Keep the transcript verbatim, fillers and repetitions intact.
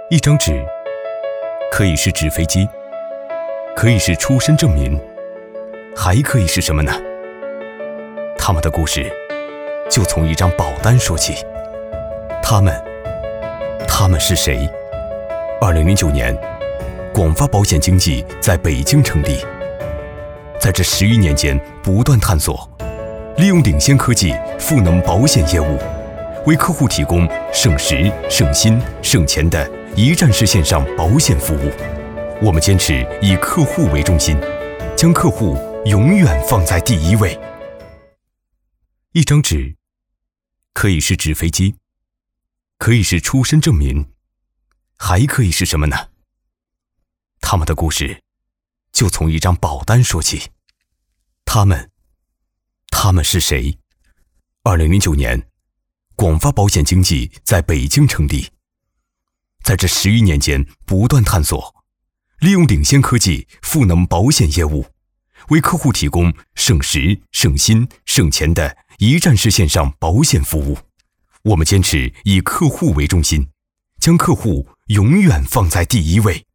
一张纸，可以是纸飞机，可以是出生证明，还可以是什么呢？他们的故事就从一张保单说起。他们，他们是谁？二零零九年，广发保险经纪在北京成立。在这十余年间，不断探索，利用领先科技赋能保险业务，为客户提供省时、省心、省钱的一站式线上保险服务。我们坚持以客户为中心，将客户永远放在第一位。一张纸，可以是纸飞机，可以是出生证明，还可以是什么呢？他们的故事就从一张保单说起。他们，他们是谁？二零零九年，广发保险经纪在北京成立。在这十余年间，不断探索，利用领先科技赋能保险业务，为客户提供省时、省心、省钱的一站式线上保险服务。我们坚持以客户为中心，将客户永远放在第一位。